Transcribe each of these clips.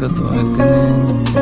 एक तो एक ने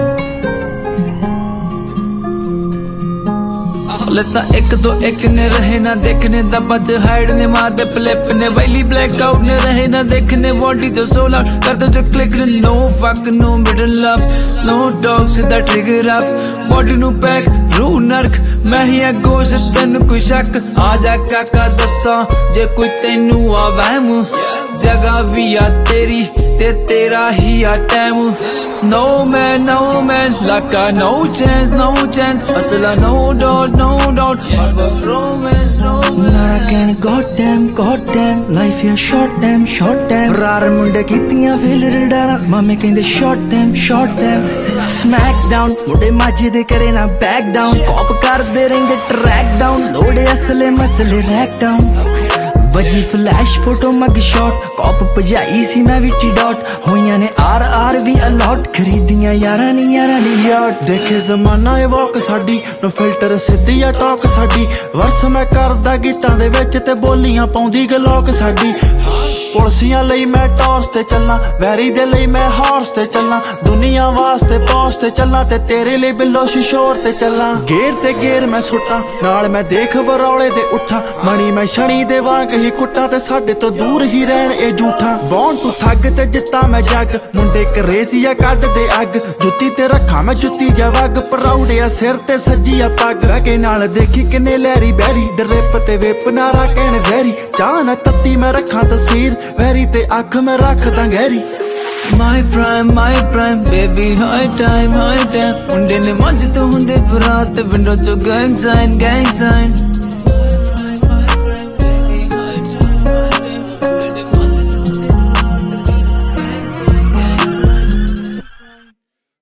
लेता एक तो एक ने रहे ना देखने दबज हाइड ने मार दे फ्लिप ने वैली ब्लैक आउट ने रहे ना देखने बॉडी जो सोल आउट कर दो जो क्लिक ने no fuck no middle up no dog सीधा ट्रिगर अप बॉडी नु पैक रू नरक मैं ही अगो से तेन कोई शक आ जा काका दसा जे कोई तेनू आ वहम जगह भी आ तेरी ते तेरा ही आ time no man like a no chance असला no doubt hard work romance again goddamn life ya short damn rar munde kittiyan failure dara mame kende short them smack down munde maji de kare na back down cop kar de renge track down lode asle masle rack down वजी flash photo mug shot cop भजाई सी मैं विच dot होइयां ने are भी allot खरीदियां यारां नी यार देखे जमाना ए वॉक साडी नो फिल्टर सिद्धी आ टॉक साडी वर्स मैं करदा गीतां दे विच ते बोलियां पाउंदी गलॉक साडी पुलसियां लई मैं टॉर्च ते चलना वैरी दे लई मैं हॉर्स ते चलना दुनिया वास्ते पौस ते चलना ते तेरे लिए बिल्लो शिशोर ते चलना गेर मैं सुट्टा नाल मैं देख वरौले दे उठा मणी मैं शनी दे वांग ही कुट्टा ते साडे तो दूर ही रहन ए झूठा बॉन तू ठग ते जित्ता मैं जग मुंडे करेसिया कड दे अग जुत्ती ते रखा मैं जुत्ती जा वग पराउड़िया सिर ते सजी आ पग के नाल देखी किने लहरी बहरी डरिप ते विप नारा कहण जहरी चाह न तत्ती मैं रखा तस्वीर वैरी ते अख मैं रखदा गहरी my prime baby high time मुंडे ने मज तो हुंदे बरात विंडो चो gang sign